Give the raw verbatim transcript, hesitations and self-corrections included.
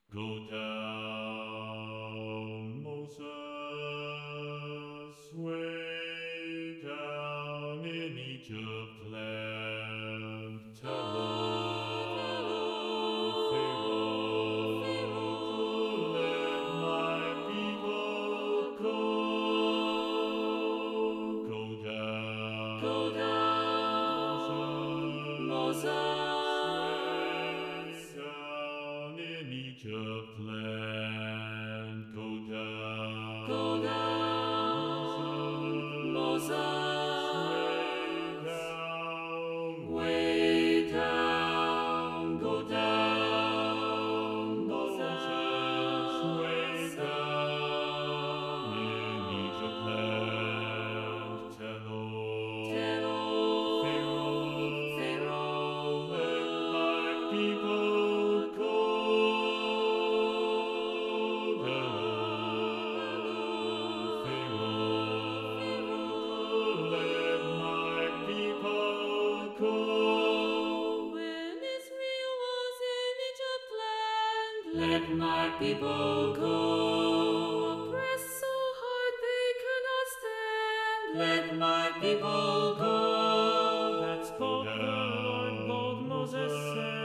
Go down, Moses, way down in Egypt land. Tell old Pharaoh to let my people go. Go down, Go down, Moses. Egypt land, go down, Go down, Moses. Way down, way down, go down, Moses. Way down in Egypt land. Tell old Tell old Pharaoh, Pharaoh, let my people go. When Israel was in Egypt land, Let my people go. oppressed so hard they could not stand. Let my people go. That spoke the Lord, bold Moses said.